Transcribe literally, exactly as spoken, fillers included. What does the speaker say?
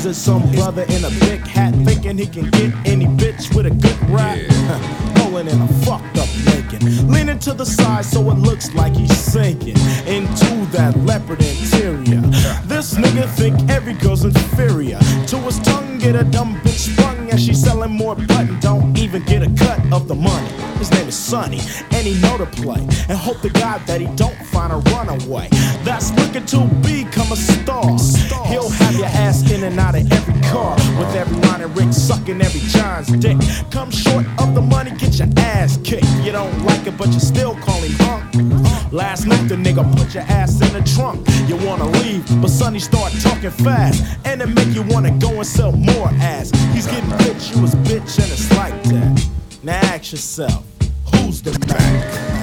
it some brother in a big hat thinking he can get any bitch with a good rap? Yeah. Rolling in a fucked up naked, leaning to the side so it looks like he's sinking into that leopard interior. This nigga think every girl's inferior. To his tongue, get a dumb bitch sprung, and she's selling more button, don't even get a cut of the money. His name is Sonny, and he know to play, and hope to God that he don't find a runaway that's looking to become a star. He'll have your ass in and out of every car, with every line and Rick sucking every John's dick. Come short of the money, get your ass kicked. You don't like it, but you still call him hunk. Last night the nigga put your ass in the trunk. You wanna leave, but Sonny start talking fast, and it make you wanna go and sell more ass. He's getting rich, you was bitch, and it's like that. Now ask yourself, who's the Mac?